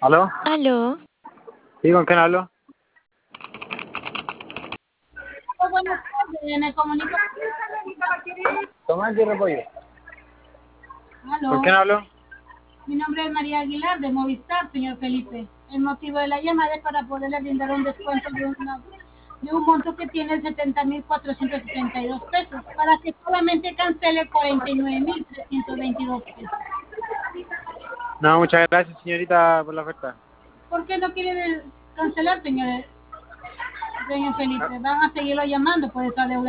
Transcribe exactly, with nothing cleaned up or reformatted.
¿Aló? Aló. ¿Sí, con quién hablo? Oh, buenas tardes, me comunico. Tomás y repollo. Aló. ¿Con quién hablo? Mi nombre es María Aguilar de Movistar, señor Felipe. El motivo de la llamada es para poderle brindar un descuento de, una, de un monto que tiene setenta mil cuatrocientos setenta y dos pesos para que solamente cancele cuarenta y nueve mil trescientos veintidós pesos. No, muchas gracias, señorita, por la oferta. ¿Por qué no quiere cancelar, señor, señor Felipe? Van a seguirlo llamando por esa deuda.